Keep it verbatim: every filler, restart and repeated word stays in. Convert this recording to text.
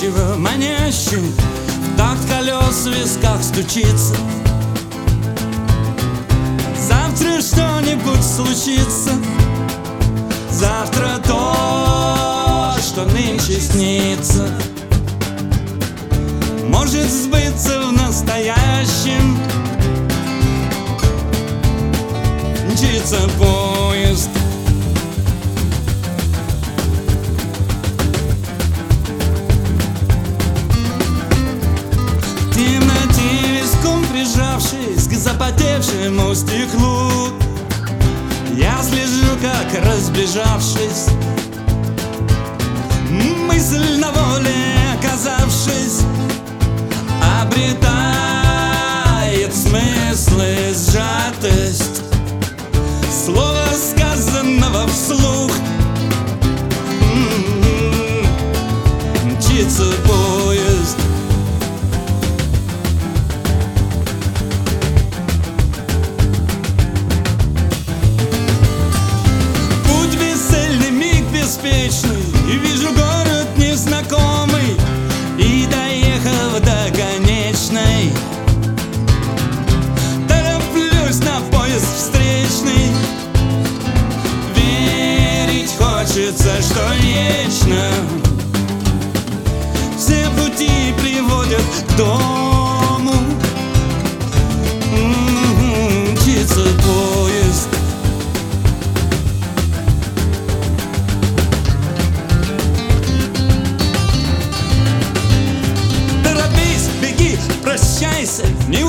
обманчиво манящим, в такт колес в висках стучится. Завтра что-нибудь случится, завтра то, что нынче снится, может сбыться в настоящем. Мчится поезд, в темноте виском прижавшись к запотевшему стеклу, я слежу, как разбежавшись, мысль на воле оказавшись, обретает смысл и сжатость слова, сказанного вслух. М-м-м. Мчится поезд, путь бесцельный, миг беспечный, и вижу город незнакомый, и доехав до конечной, тороплюсь на поезд встречный. Верить хочется, что вечно все пути приводят к дому. М-м-м, мчится поезд, торопись, беги, прощайся, не